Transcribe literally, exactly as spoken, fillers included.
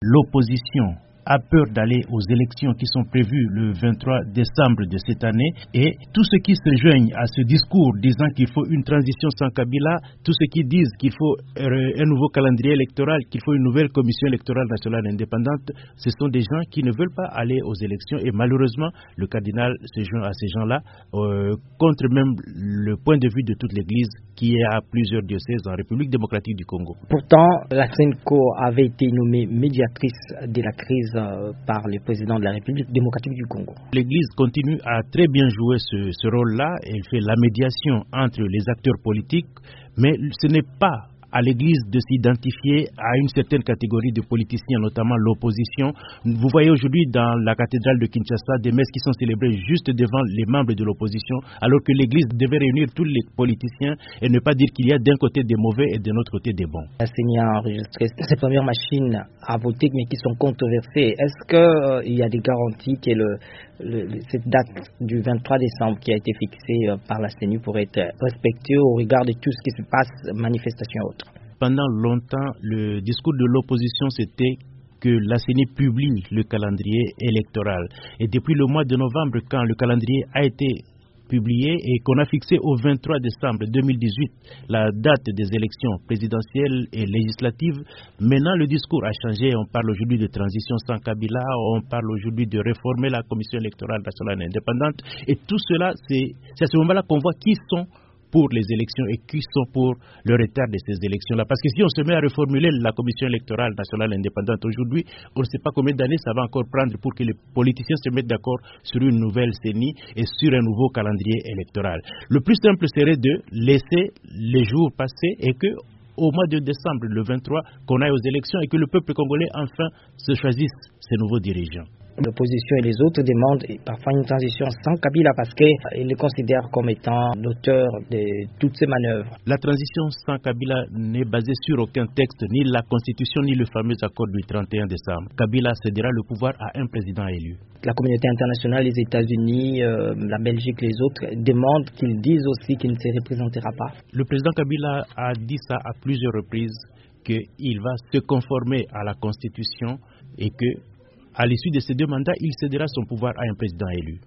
L'opposition a peur d'aller aux élections qui sont prévues le vingt-trois décembre de cette année, et tous ceux qui se joignent à ce discours disant qu'il faut une transition sans Kabila, tous ceux qui disent qu'il faut un nouveau calendrier électoral, qu'il faut une nouvelle commission électorale nationale indépendante, ce sont des gens qui ne veulent pas aller aux élections, et malheureusement le cardinal se joint à ces gens-là euh, contre même le point de vue de toute l'Église qui est à plusieurs diocèses en République démocratique du Congo. Pourtant, la SENCO avait été nommée médiatrice de la crise par le président de la République démocratique du Congo. L'Église continue à très bien jouer ce, ce rôle-là. Elle fait la médiation entre les acteurs politiques, mais ce n'est pas à l'Église de s'identifier à une certaine catégorie de politiciens, notamment l'opposition. Vous voyez aujourd'hui dans la cathédrale de Kinshasa des messes qui sont célébrées juste devant les membres de l'opposition, alors que l'Église devait réunir tous les politiciens et ne pas dire qu'il y a d'un côté des mauvais et de l'autre côté des bons. La C E N I a enregistré ces premières machines à voter, mais qui sont controversées. Est-ce qu'il euh, y a des garanties que le, le, cette date du vingt-trois décembre qui a été fixée euh, par la C E N I pourrait être respectée au regard de tout ce qui se passe, manifestations et autres? Pendant longtemps, le discours de l'opposition, c'était que la C E N I publie le calendrier électoral. Et depuis le mois de novembre, quand le calendrier a été publié et qu'on a fixé au vingt-trois décembre deux mille dix-huit la date des élections présidentielles et législatives, maintenant le discours a changé. On parle aujourd'hui de transition sans Kabila, on parle aujourd'hui de réformer la commission électorale nationale indépendante. Et tout cela, c'est à ce moment-là qu'on voit qui sont pour les élections et qui sont pour le retard de ces élections-là. Parce que si on se met à reformuler la commission électorale nationale indépendante aujourd'hui, on ne sait pas combien d'années ça va encore prendre pour que les politiciens se mettent d'accord sur une nouvelle C E N I et sur un nouveau calendrier électoral. Le plus simple serait de laisser les jours passer et que au mois de décembre, le vingt-trois, qu'on aille aux élections et que le peuple congolais enfin se choisisse ses nouveaux dirigeants. L'opposition et les autres demandent parfois une transition sans Kabila parce qu'ils le considèrent comme étant l'auteur de toutes ces manœuvres. La transition sans Kabila n'est basée sur aucun texte, ni la Constitution, ni le fameux accord du trente et un décembre. Kabila cédera le pouvoir à un président élu. La communauté internationale, les États-Unis, euh, la Belgique, les autres demandent qu'ils disent aussi qu'il ne se représentera pas. Le président Kabila a dit ça à plusieurs reprises, qu'il va se conformer à la Constitution et que à l'issue de ces deux mandats, il cédera son pouvoir à un président élu.